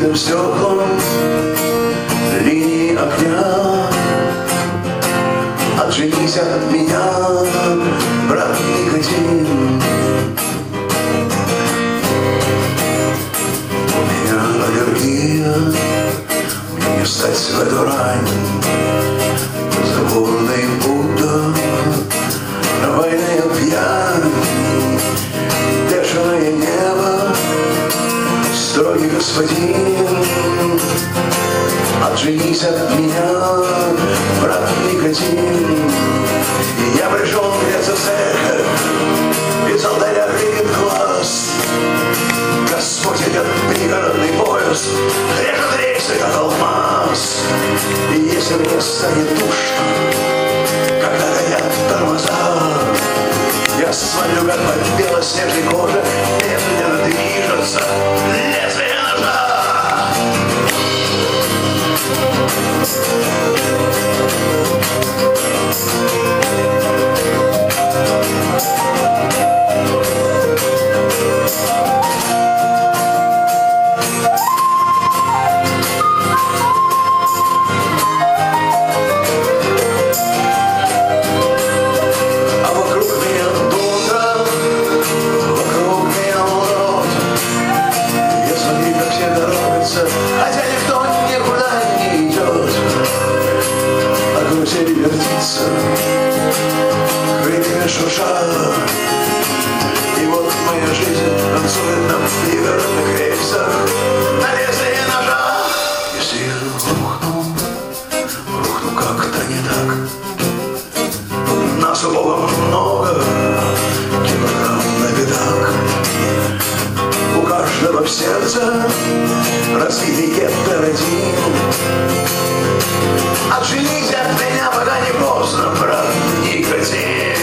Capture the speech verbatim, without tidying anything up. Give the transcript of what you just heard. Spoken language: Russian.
разбитым стеклом линии огня. Отженись от меня, брат никотин. У меня аллергия, мне не стать в эту рань. Заборный Будда, войны пьян. Бешеное небо, строгий господин. Отженись от меня, брат никотин. И я пришел греться в церковь, из алтаря греет глаз. Господь идет пригородный поезд, режет рельсы, как алмаз. И если мне станет душно, когда горят тормоза, я смотрю, как по белоснежной коже медленно движется лезвие ножа. Хотя никто никуда не идет, а карусель вертится, крыльями шурша. И вот моя жизнь танцует на пригородных рельсах, на лезвие ножа. Если я рухну, рухну как-то не так. Нас у Бога много, килограмм на бедах. У каждого в сердце разбитый гетеродин. Отженись от меня, пока не поздно, брат никотин.